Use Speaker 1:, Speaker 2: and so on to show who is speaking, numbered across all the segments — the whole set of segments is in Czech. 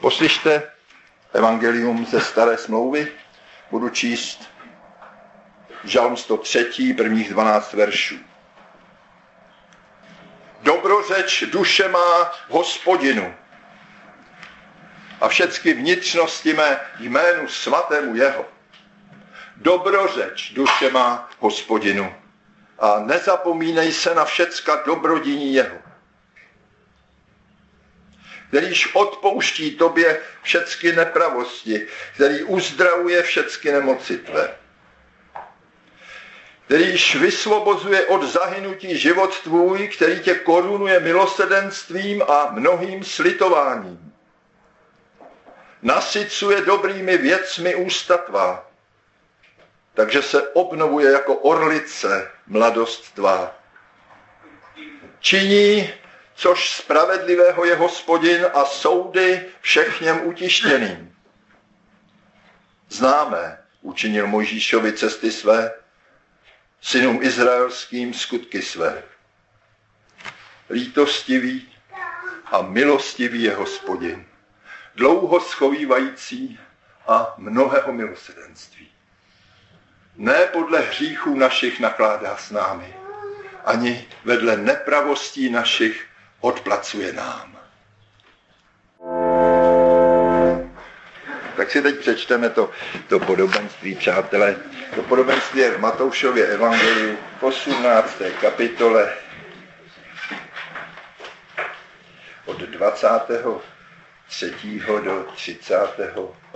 Speaker 1: Poslyšte evangelium ze Staré smlouvy. Budu číst Žalm 103, prvních 12 veršů. Dobrořeč duše má Hospodinu a všecky vnitřnosti mé jménu svatému jeho. Dobrořeč duše má Hospodinu a nezapomínej se na všecka dobrodiní jeho, kterýž odpouští tobě všecky nepravosti, který uzdravuje všecky nemoci tvé, kterýž vysvobozuje od zahynutí život tvůj, který tě korunuje milosrdenstvím a mnohým slitováním. Nasycuje dobrými věcmi ústa tvá, takže se obnovuje jako orlice mladost tvá. Činí, což spravedlivého je Hospodin a soudy všech něm utištěným. Známé učinil Mojžíšovi cesty své, synům izraelským skutky své. Lítostivý a milostivý je Hospodin, dlouho schovívající a mnohého milosrdenství. Ne podle hříchů našich nakládá s námi, ani vedle nepravostí našich odplacuje nám. Tak si teď přečteme to podobenství, přátelé. To podobenství je v Matoušově evangeliu v 18. kapitole od 23. do 35.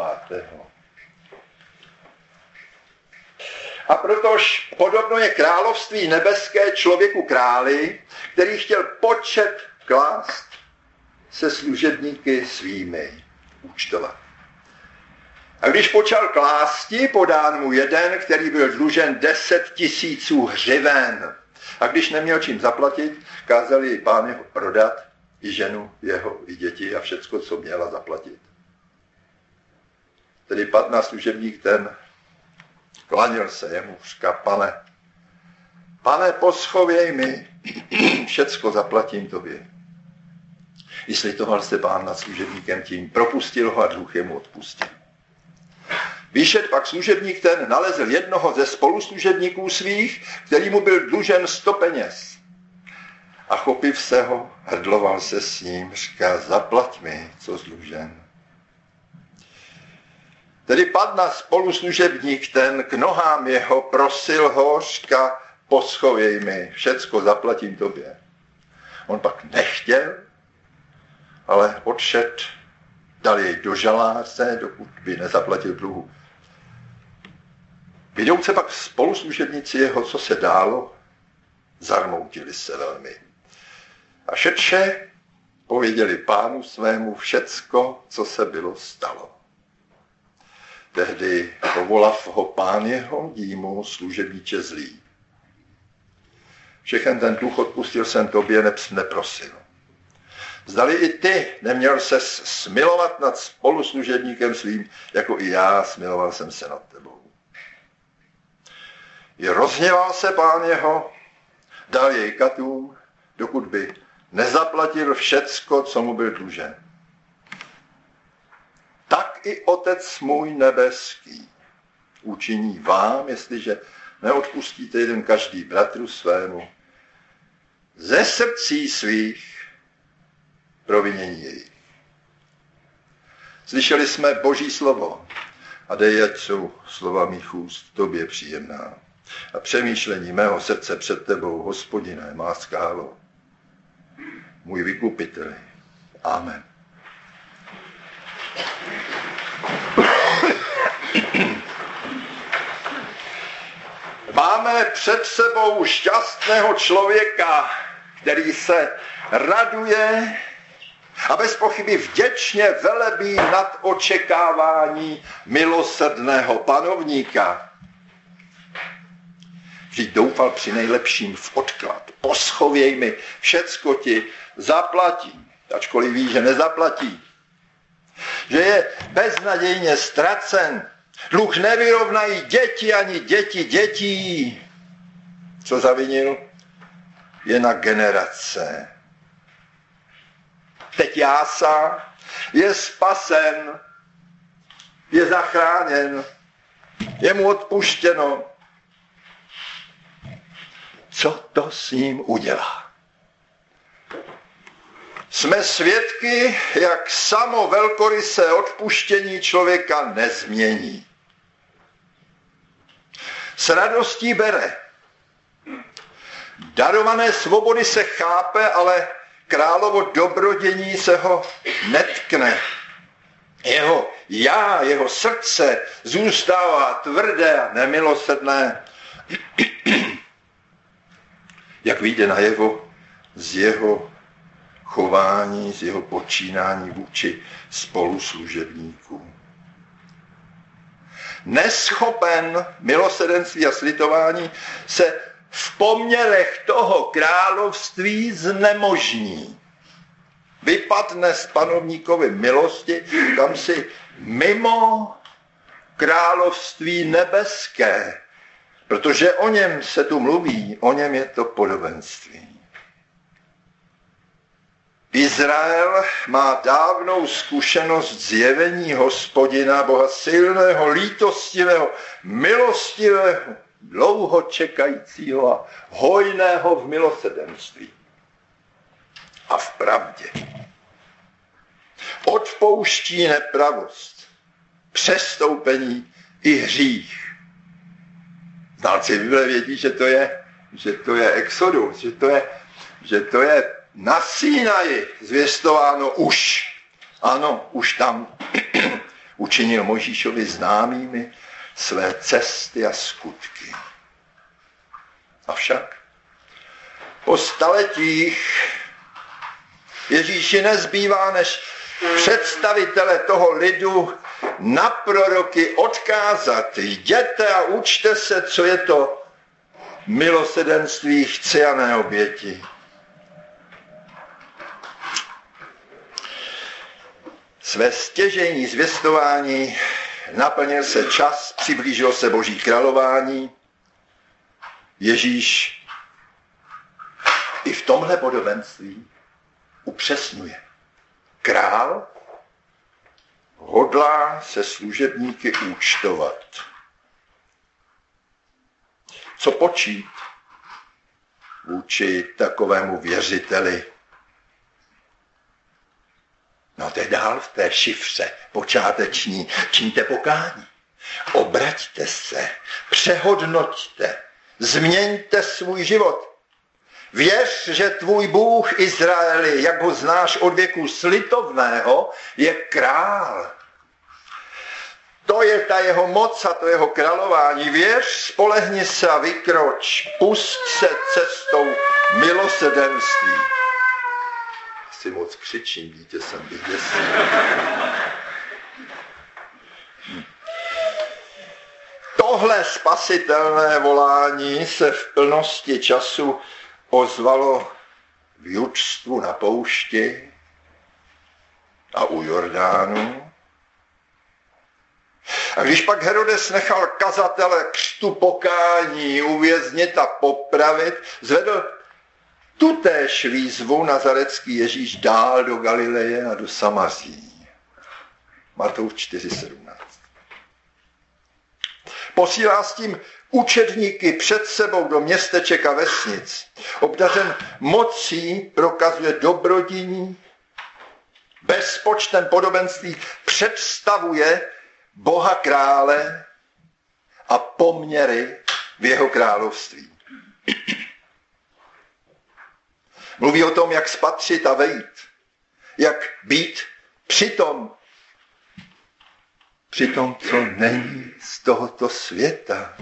Speaker 1: A protož podobno je království nebeské člověku králi, který chtěl počet klást se služebníky svými účtovat. A když počal klásti, podán mu jeden, který byl dlužen 10 000 hřiven. A když neměl čím zaplatit, kázali jej pán jeho prodat, i ženu jeho, i děti a všecko, co měla zaplatit. Tedy padl na služebník ten, klanil se jemu, říká, pane, poschověj mi, všecko zaplatím tobě. I slitoval se pán nad služebníkem tím, propustil ho a dluh jemu odpustil. Vyšel pak služebník ten, nalezl jednoho ze spoluslužebníků svých, který mu byl dlužen 100 peněz. A chopiv se ho, hrdloval se s ním, říká, zaplať mi, co zdlužen. Tedy padl na spoluslužebník ten k nohám jeho, prosil ho, říká, poschověj mi, všecko zaplatím tobě. On pak nechtěl, ale odšet, dal jej do žaláře, dokud by nezaplatil dluhu. Vidouce pak spoluslužebníci jeho, co se dálo, zarmoutili se velmi. A šetře pověděli pánu svému všecko, co se bylo stalo. Tehdy povolav ho pán jeho, dí mu služebníče zlý. Všechen ten dluh odpustil jsem tobě, neprosil. Zdali i ty neměl se smilovat nad spoluslužebníkem svým, jako i já smiloval jsem se nad tebou. I rozhněval se pán jeho, dal jej katům, dokud by nezaplatil všecko, co mu byl dlužen. Tak i Otec můj nebeský učiní vám, jestliže neodpustíte jeden každý bratru svému ze srdcí svých provinění jejich. Slyšeli jsme Boží slovo a dej, ať jsou slova mých úst tobě příjemná a přemýšlení mého srdce před tebou, Hospodine, má skálo, můj vykupitel. Amen. Máme před sebou šťastného člověka, který se raduje a bez pochyby vděčně velebí nad očekávání milosrdného panovníka. Vždyť doufal při nejlepším v odklad. Poschověj mi, všecko ti zaplatím, ačkoliv ví, že nezaplatí. Že je beznadějně ztracen. Dluh nevyrovnají děti ani děti dětí. Co zavinil? Je na generace. Teď jásá je spasen, je zachráněn, je mu odpuštěno. Co to s ním udělá? Jsme svědky, jak samo velkorysé odpuštění člověka nezmění. S radostí bere. Darované svobody se chápe, ale královo dobrodění se ho netkne. Jeho srdce zůstává tvrdé a nemilosrdné, jak vyjde najevo z jeho chování, z jeho počínání vůči spoluslužebníkům. Neschopen milosrdenství a slitování se v poměrech toho království znemožní. Vypadne z panovníkovy milosti kam si mimo království nebeské, protože o něm se tu mluví, o něm je to podobenství. Izrael má dávnou zkušenost zjevení Hospodina, Boha silného, lítostivého, milostivého, dlouho čekajícího a hojného v milosrdenství a v pravdě. Odpouští nepravost, přestoupení i hřích. Znalci Bible vědí, že to je Exodus, že to je na Sinaji zvěstováno už. Ano, už tam učinil Mojžíšovi známými své cesty a skutky. Avšak po staletích Ježíši nezbývá, než představitele toho lidu na proroky odkázat. Jděte a učte se, co je to milosrdenství chciané oběti. Své stěžejní zvěstování naplnil se čas, přiblížilo se Boží králování. Ježíš i v tomhle podobenství upřesňuje. Král hodlá se služebníky účtovat. Co počít vůči takovému věřiteli? No to je dál v té šifře počáteční. Čiňte pokání. Obraťte se, přehodnoťte, změňte svůj život. Věř, že tvůj Bůh Izraeli, jak ho znáš od věku slitovného, je král. To je ta jeho moc a to jeho králování. Věř, spolehni se a vykroč. Pusť se cestou milosrdenství. Si moc křičím, dítě jsem vyděsil. Tohle spasitelné volání se v plnosti času ozvalo v jučstvu na poušti a u Jordánu. A když pak Herodes nechal kazatele křtu pokání uvěznit a popravit, zvedl tutéž výzvu nazarecký Ježíš dál do Galileje a do Samaří. Matouš 4:17. Posílá s tím učedníky před sebou do městeček a vesnic. Obdařen mocí prokazuje dobrodění, bezpočtem podobenství představuje Boha krále a poměry v jeho království. Mluví o tom, jak spatřit a vejít, jak být při tom, co není z tohoto světa.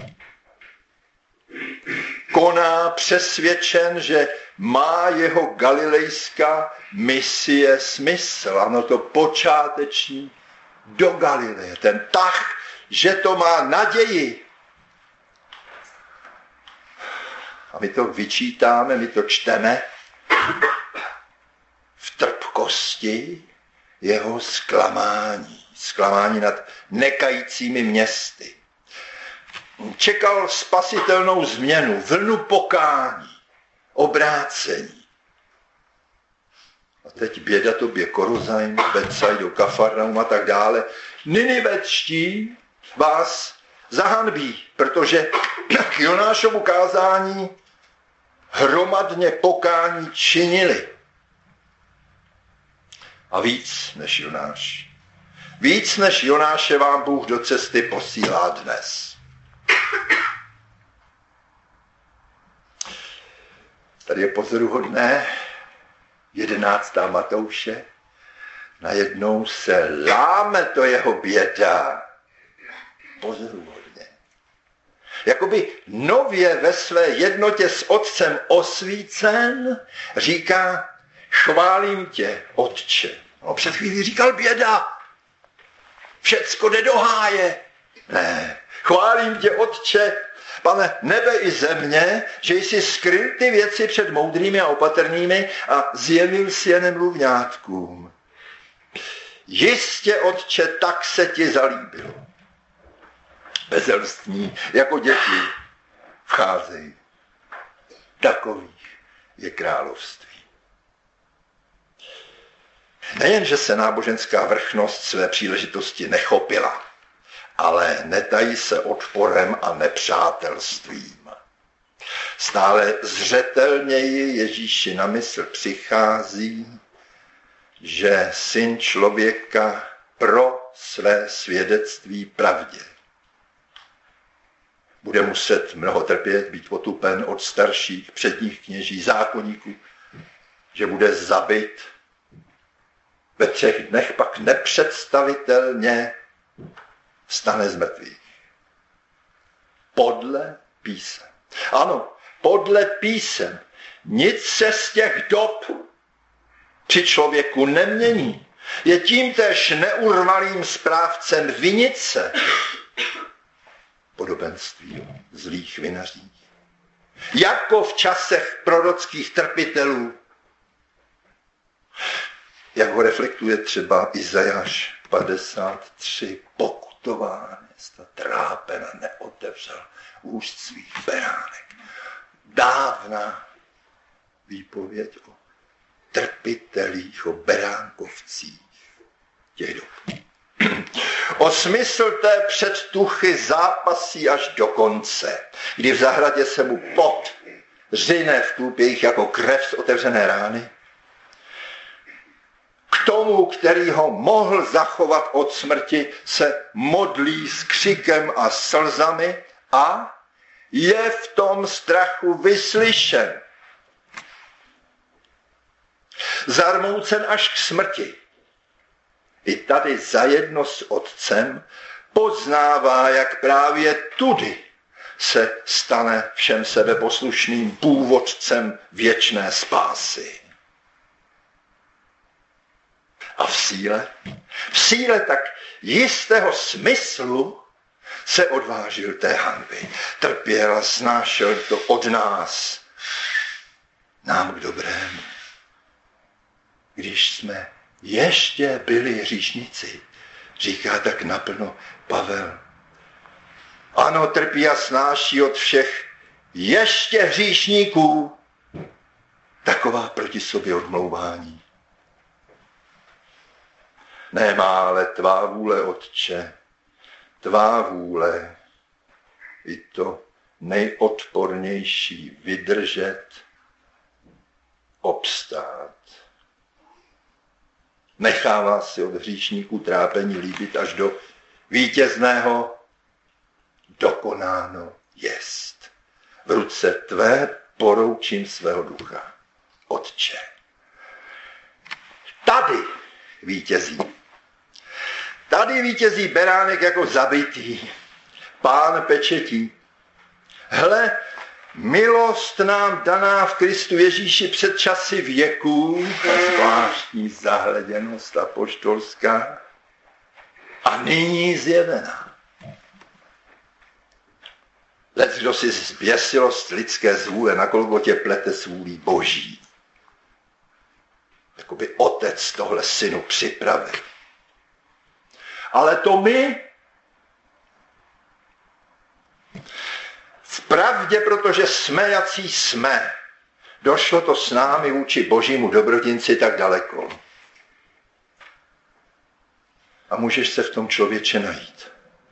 Speaker 1: Koná přesvědčen, že má jeho galilejská misie smysl. Ano, to počáteční do Galileje. Ten tah, že to má naději. A my to vyčítáme, my to čteme v trpkosti jeho zklamání. Zklamání nad nekajícími městy. Čekal spasitelnou změnu, vlnu pokání, obrácení. A teď běda tobě Korozajm, Betsaido, Kafarnaum a tak dále. Ninivetští vás zahanbí, protože k Jonášovu kázání hromadně pokání činili. A víc než Jonáš. Víc než Jonáše vám Bůh do cesty posílá dnes. Tady je pozoruhodné, 11. Matouše, najednou se láme to jeho běda. Pozoruhodně. Jakoby nově ve své jednotě s Otcem osvícen říká, chválím tě, Otče. No, před chvílí říkal běda. Všecko jde do háje. Ne, chválím tě, Otče, Pane, nebe i země, že jsi skryl ty věci před moudrými a opatrnými a zjevil si je nemluvňátkům. Jistě, Otče, tak se ti zalíbilo. Bezelstní, jako děti, vcházejí. Takových je království. Nejen, že se náboženská vrchnost své příležitosti nechopila, ale netají se odporem a nepřátelstvím. Stále zřetelněji Ježíši na mysl přichází, že Syn člověka pro své svědectví pravdě bude muset mnoho trpět, být potupen od starších, předních kněží, zákonníků, že bude zabit. Ve 3 dnech pak nepředstavitelně stane z mrtvých. Podle písem. Ano, podle písem. Nic se z těch dob při člověku nemění. Je tímtéž neurvalým správcem vinice. Podobenství zlých vinaří. Jako v časech prorockých trpitelů. Jak ho reflektuje třeba Izajáš 53, pokutován, trápen a neotevřel úst svých beránek. Dávná výpověď o trpitelích, o beránkovcích těch dob. O smysl té předtuchy zápasí až do konce, kdy v zahradě se mu pot řine v tůpějích jako krev z otevřené rány. K tomu, který ho mohl zachovat od smrti, se modlí s křikem a slzami a je v tom strachu vyslyšen. Zarmoucen až k smrti. I tady zajedno s Otcem poznává, jak právě tudy se stane všem sebeposlušným původcem věčné spásy. A v síle tak jistého smyslu se odvážil té hanby. Trpěl a snášel to od nás, nám k dobrému. Když jsme ještě byli hříšníci, říká tak naplno Pavel. Ano, trpí a snáší od všech ještě hříšníků. Taková proti sobě odmlouvání. Nemá ale tvá vůle, Otče, tvá vůle, i to nejodpornější vydržet, obstát. Nechává si od hříšníků trápení líbit až do vítězného dokonáno jest. V ruce tvé poroučím svého ducha, Otče. Tady vítězí. Tady vítězí beránek jako zabitý, Pán pečetí. Hle, milost nám daná v Kristu Ježíši před časy věků, zvláštní zahleděnost apoštolská, a nyní zjevená. Leckdo si zběsilost lidské zvůle na Golgotě plete s vůlí Boží. Jakoby Otec tohle synu připravil. Ale to my v pravdě, protože jsme jací jsme, došlo to s námi vůči božímu dobrodinci tak daleko. A můžeš se v tom člověče najít.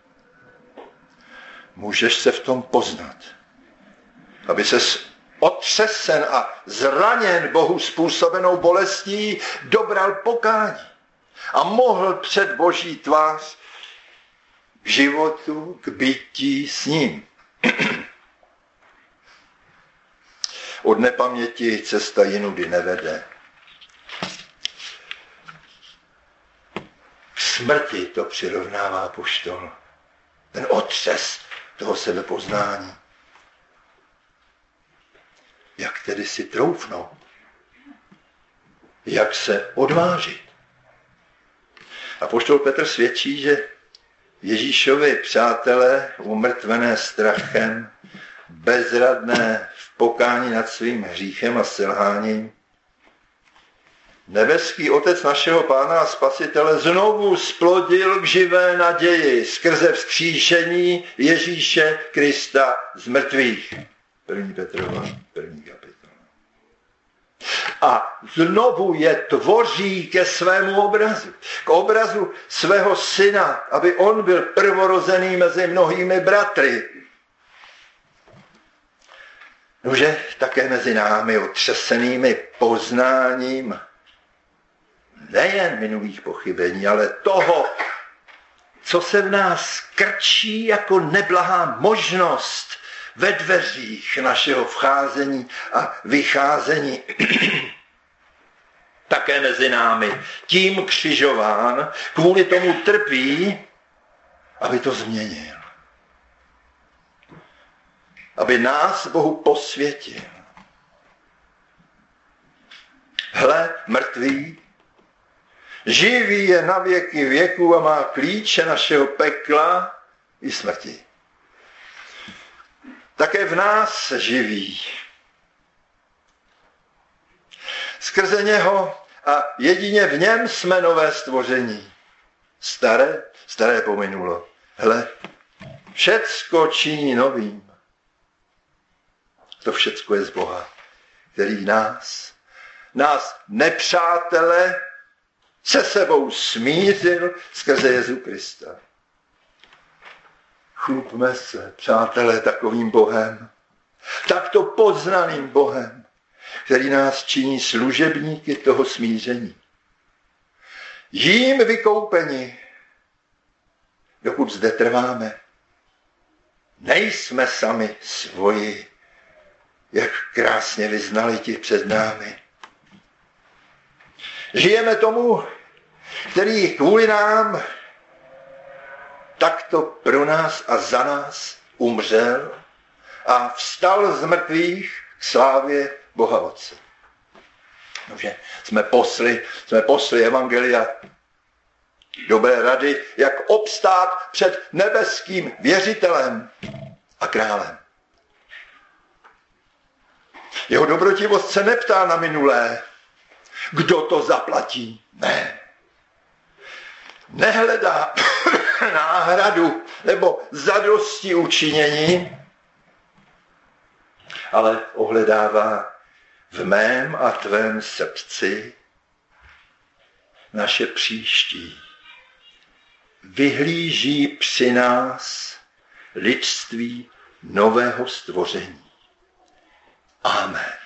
Speaker 1: Můžeš se v tom poznat. Aby ses otřesen a zraněn Bohu způsobenou bolestí dobral pokání a mohl před Boží tvář k životu, k bytí s ním. Od nepaměti cesta jinudy nevede. K smrti to přirovnává apoštol. Ten otřes toho sebepoznání. Jak tedy si troufnout? Jak se odvážit? Apoštol Petr svědčí, že Ježíšovi přátelé, umrtvené strachem, bezradné v pokání nad svým hříchem a selháním, nebeský Otec našeho Pána a Spasitele znovu splodil k živé naději skrze vzkříšení Ježíše Krista z mrtvých. 1. Petrova, 1. kapitola. A znovu je tvoří ke svému obrazu. K obrazu svého syna, aby on byl prvorozený mezi mnohými bratry. Nože také mezi námi otřesenými poznáním nejen minulých pochybení, ale toho, co se v nás krčí jako neblahá možnost ve dveřích našeho vcházení a vycházení. Také mezi námi tím křižován, kvůli tomu trpí, aby to změnil. Aby nás Bohu posvětil. Hle, mrtvý, živý je na věky věků a má klíče našeho pekla i smrti. Také v nás se živí. Skrze něho a jedině v něm jsme nové stvoření. Staré pominulo. Hle, všecko činí novým. To všecko je z Boha, který nás nepřátele, se sebou smířil skrze Jezu Krista. Chlubme se, přátelé, takovým Bohem, takto poznaným Bohem, který nás činí služebníky toho smíření. Jím vykoupeni, dokud zde trváme, nejsme sami svoji, jak krásně vyznali ti před námi. Žijeme tomu, který kvůli nám takto pro nás a za nás umřel a vstal z mrtvých k slávě Boha Otce. Nože jsme posly evangelia dobré rady, jak obstát před nebeským věřitelem a králem. Jeho dobrotivost se neptá na minulé, kdo to zaplatí. Ne. Nehledá náhradu nebo zadosti učinění, ale ohledává v mém a tvém srdci naše příští. Vyhlíží při nás lidství nového stvoření. Amen.